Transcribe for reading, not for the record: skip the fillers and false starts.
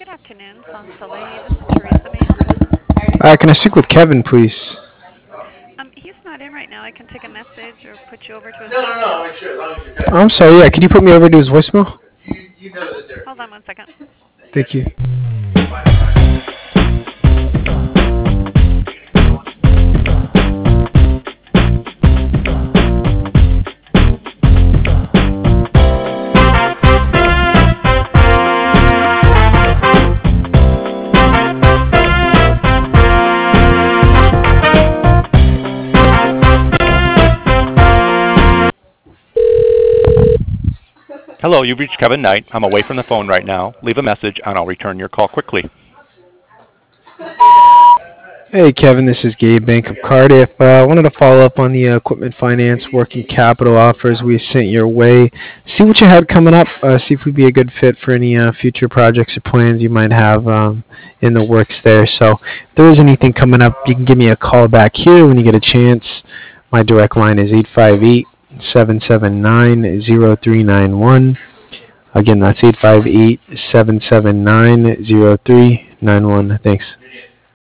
Good afternoon, Sun Soleil. This is Teresa. May I help you? Can I speak with Kevin, please? He's not in right now. I can take a message or put you over to his No, no, no. voicemail. Make sure as long as you're I'm Kevin. sorry, yeah. Can you put me over to his voicemail? You know that they're. Hold on one second. Thank you. Fine, fine. Hello, you've reached Kevin Knight. I'm away from the phone right now. Leave a message and I'll return your call quickly. Hey, Kevin, this is Gabe, Bank of Cardiff. I wanted to follow up on the equipment finance working capital offers we sent your way. See what you had coming up. See if we'd be a good fit for any future projects or plans you might have in the works there. So if there is anything coming up, you can give me a call back here when you get a chance. My direct line is 858-779-0391. Again, that's 858-779-0391. Thanks.